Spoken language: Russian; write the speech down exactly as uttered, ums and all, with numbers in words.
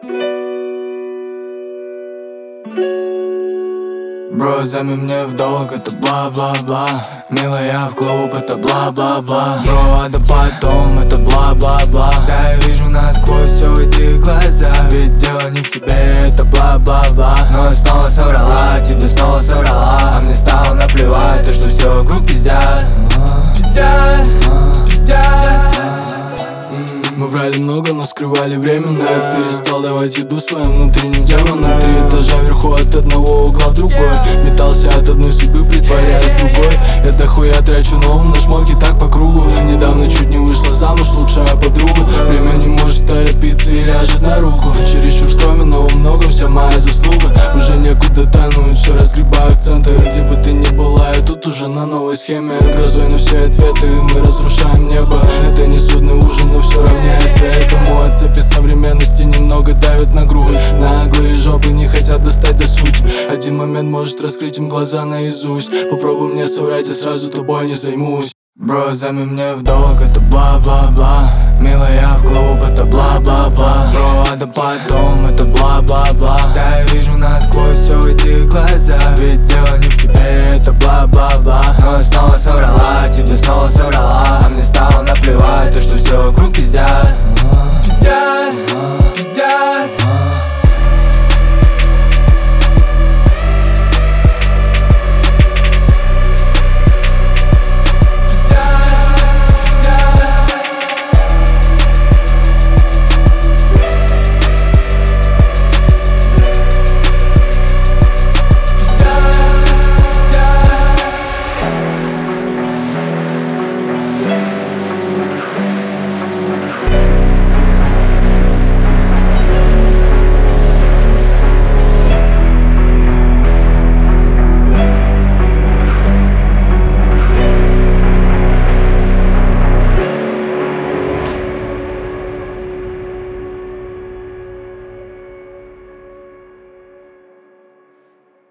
Бро, займи мне в долг, это бла-бла-бла. Милая в клуб, это бла-бла-бла. Бро, а да потом, это бла-бла-бла. Да, я вижу насквозь все эти глаза. Ведь дело не в тебе, это бла-бла-бла. Но я снова соврала, тебе снова соврала. А мне стало наплевать, то что все вокруг пиздят. Пиздят, пиздят. Мы врали много, но скрывали временно. Я перестал давать еду своим внутренним демонам. Три этажа вверху от одного угла в другой. Метался от одной судьбы, притворяясь другой. Я дохуя трачу новым на шмотки так по кругу. Недавно чуть не вышла замуж лучшая подруга. Время не может торопиться и ляжет на руку. Чересчур скромен, но во многом вся моя заслуга. Уже некуда тонуть, все разгребаю в центр. Где бы ты ни была, я тут уже на новой схеме. Грозой на все ответы, мы разрушаем небо. Это не судный ужин, но все равняется этому. От цепи современности немного давит на грудь. Наглые жопы не хотят достать до сути. Один момент может раскрыть им глаза наизусть. Попробуй мне соврать, я сразу тобой не займусь. Бро, займи мне в долг, это бла-бла-бла. Милая в клуб, это бла-бла-бла. Бро, а да потом, это бла-бла-бла. Да, я вижу насквозь все эти глаза. Ведь дело не в тебе, это бла-бла-бла. Но я снова соврала, тебе снова соврала.